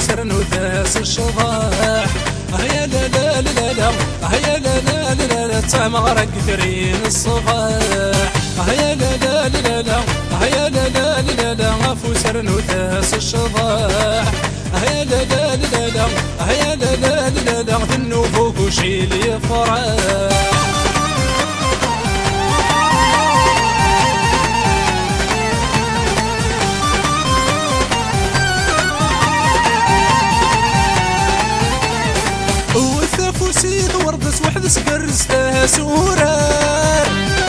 افوسر نوثاس الشضاح. هيا لا لا لا لا هيا لا لا لا لا تمغرق ثرين الصباح. هيا لا لا لا لا هيا لا لا لا لا افوسر نوثاس الشضاح. هيا لا لا لا لا هيا لا لا لا لا ذنوبك وشيل يفرح. وسيد وردس وحد سكرستها سورار.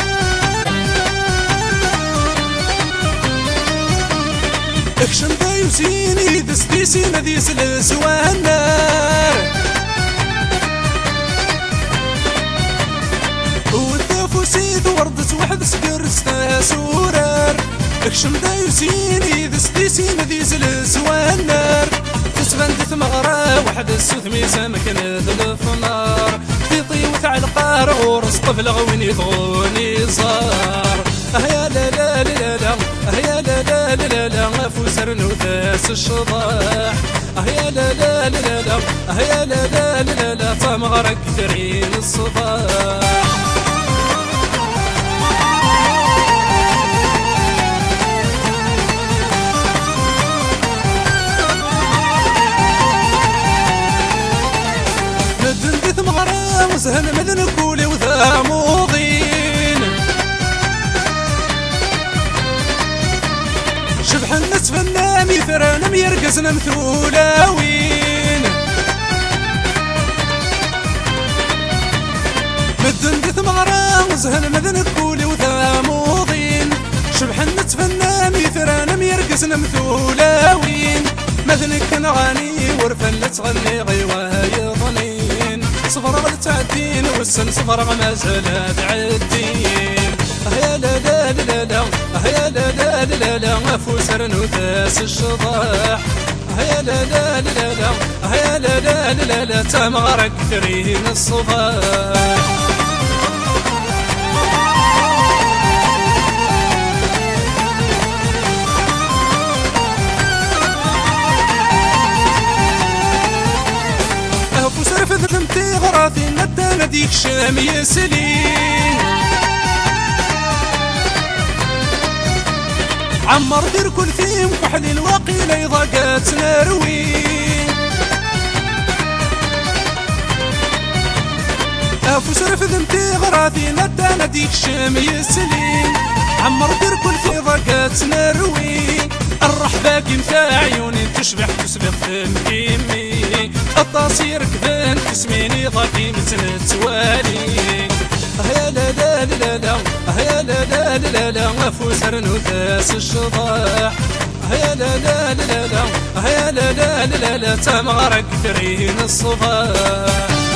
اكشن دايوسيني دستيسي نديس لسوا النار. وسيد وردس وحد سكرستها سورار. اكشن دايوسيني دستيسي نديس لسوا النار. تسبنت ثمغرة وحد السثمي سمك نذل في النار. في طيوة على القار ورصق في الغوين يطغوني صار. هيا لا لا لا لا هيا لا لا لا لا افوسر نوثاس الشضاح. هيا لا لا لا لا هيا لا لا لا لا تمغرق ثرين الصباح. وسهل مذن كولي وثاموضين. شبح الناس فنامي ثرانا ميرقزنا مثولاوين. مدن دث مغرا وسهل مذن كولي وثاموضين. شبح الناس فنامي ثرانا ميرقزنا مثولاوين. مذنك نغني ورفن لا تغني غيوها يظنين. صفر تعدين والسن صفر ما زال بعدين. هيا لا لا لا لا هيا لا لا لا لا افوسر نوثاس الشضاح. هيا لا لا لا لا هيا لا لا لا لا تمغرق ثرين الصباح. رفضت انتي غراثي ندى نديك شام يسلين. عمر دير كل ثيم كحل الواقي ليضا قات نروين. افوس رفض انتي غراثي ندى نديك شام يسلين. عمر دير كل ثيم قات نروين. الرحبة كيمتا عيوني تشبح تسبق تمكيمي. الطاسير كذان تسميني ضاكي مثل توالي. هيا لا لا لا لا هيا لا لا لا لا افوسر نوثاس الشضاح. هيا لا لا لا لا هيا لا لا لا لا تمغرق ثرين الصباح.